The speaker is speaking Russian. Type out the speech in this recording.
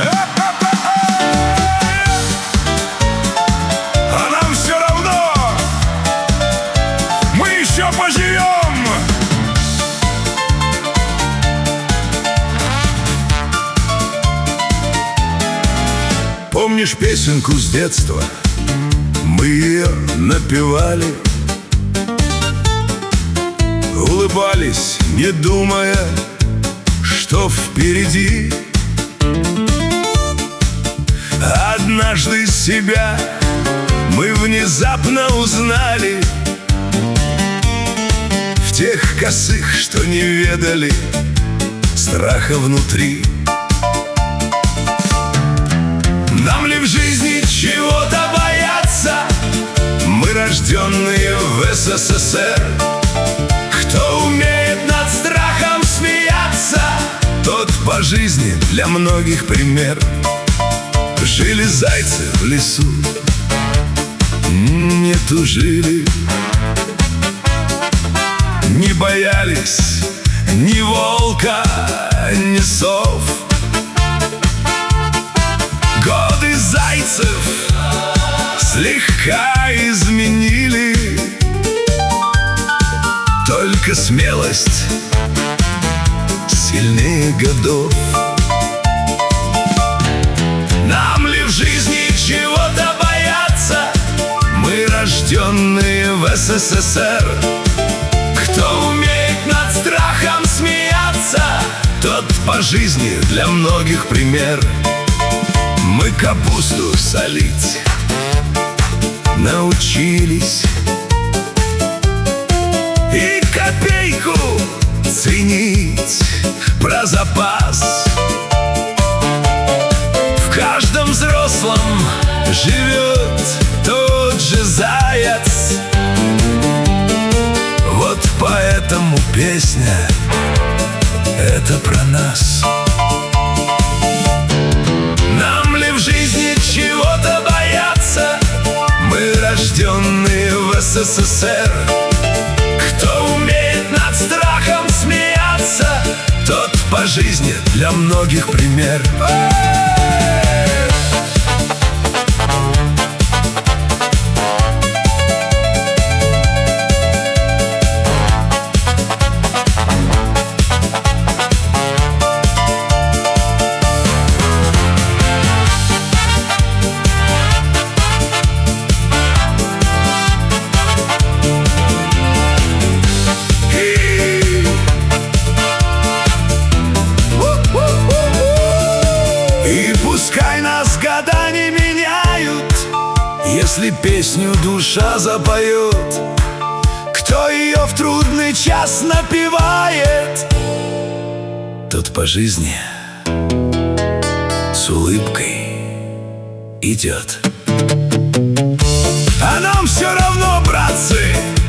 А нам все равно, мы еще поживем. Помнишь песенку с детства? Мы ее напевали, улыбались, не думая, что впереди. Однажды себя мы внезапно узнали в тех косых, что не ведали страха внутри. Нам ли в жизни чего-то бояться? Мы рожденные в СССР. Кто умеет над страхом смеяться, тот по жизни для многих пример. Жили зайцы в лесу, не тужили, не боялись ни волка, ни сов. Годы зайцев слегка изменили, только смелость сильнее годов. Нам ли в жизни чего-то бояться? Мы рожденные в СССР. Кто умеет над страхом смеяться, тот по жизни для многих пример. Мы капусту солить научились и копейку ценить про запас. В каждом взрослом живет тот же заяц. Вот поэтому песня — это про нас. Нам ли в жизни чего-то бояться? Мы рожденные в СССР. Кто умеет над страхом смеяться, тот по жизни для многих пример. Пускай нас года не меняют, если песню душа запоет. Кто ее в трудный час напевает, тот по жизни с улыбкой идет. А нам все равно, братцы,